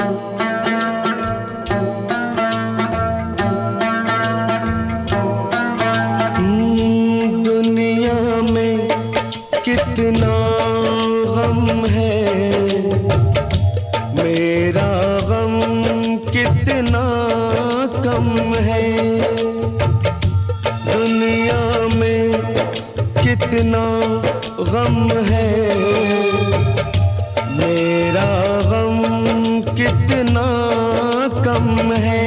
दुनिया में कितना गम है, मेरा गम कितना कम है। दुनिया में कितना गम है, मेरा गम कितना कम है।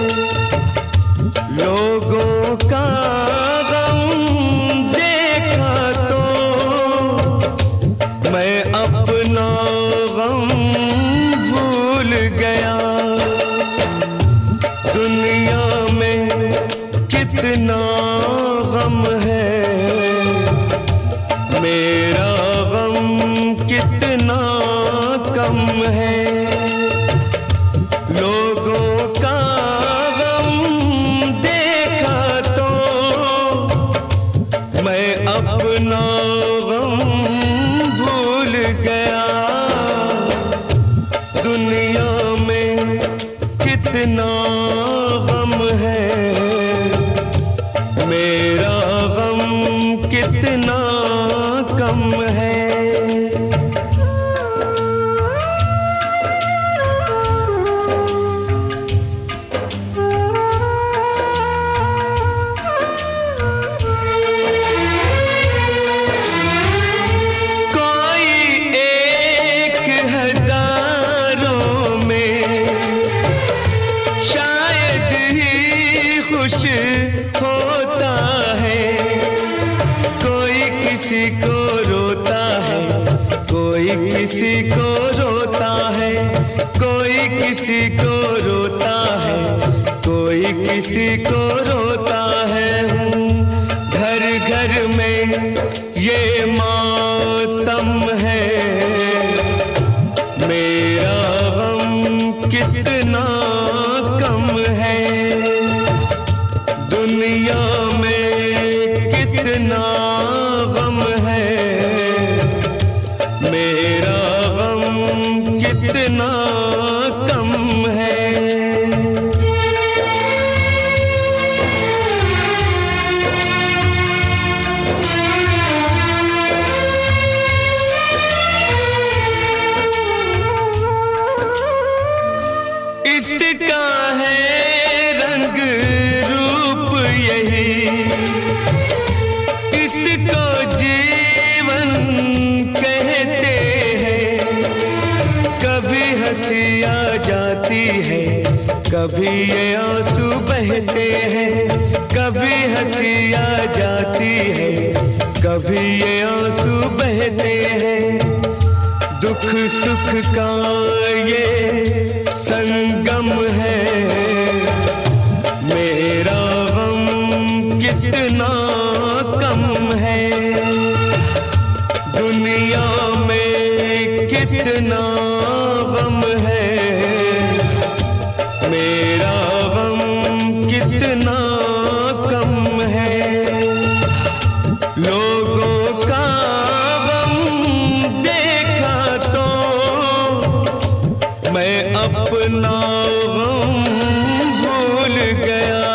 लोगों का गम देखा तो मैं अपना गम भूल गया। दुनिया में कितना गम है, मेरा गम कितना कम है। लोगों का गम देखा तो मैं अपना गम भूल गया। दुनिया में कितना गम है, मेरा गम कितना कम है। खुश होता है, कोई किसी को रोता है, कोई किसी को रोता है, कोई किसी को रोता है, कोई किसी को रोता है। घर घर में ये मातम है, मेरा गम कितना कम है। दुनिया में कितना गम है, मेरा गम कितना कम है। इसका है रंग रूप यही, इसको जीवन कहते हैं। कभी हंसी आ जाती है, कभी ये आंसू बहते हैं। कभी हंसी आ जाती है, कभी ये आंसू बहते हैं। दुख सुख का ये संगम है, मेरा गम कितना कम है। दुनिया में कितना गम है, मेरा गम कितना कम है। लोगों का गम देखा तो मैं अपना गम भूल गया।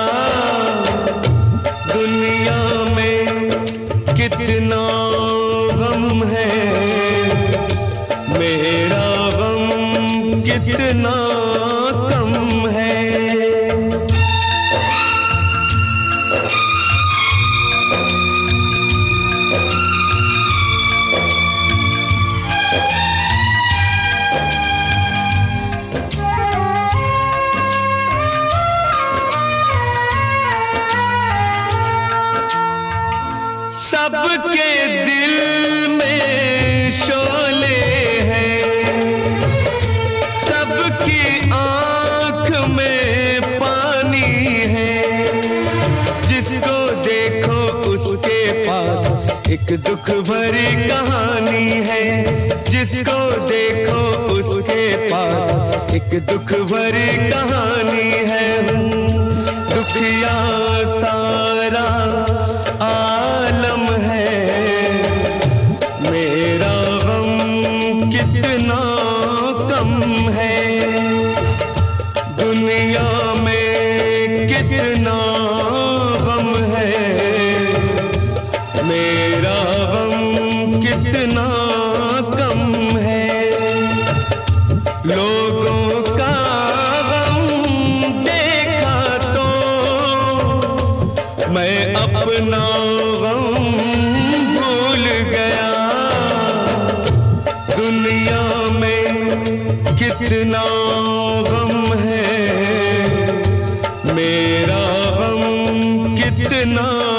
दुनिया में कितना गम है, मेरा गम कितना कम है। सबके दिल में शोले हैं, सबकी आँख में पानी है। जिसको देखो उसके पास एक दुख भरी कहानी है। जिसको देखो उसके पास एक दुख भरी कहानी है। दुखिया सारा आलम है, मेरा गम कितना कम है। दुनिया में कितना गम है, मेरा गम कितना कम है। लोगों का गम देखा तो मैं अपना गम भूल गया। दुनिया में कितना गम है, मेरा गम कितना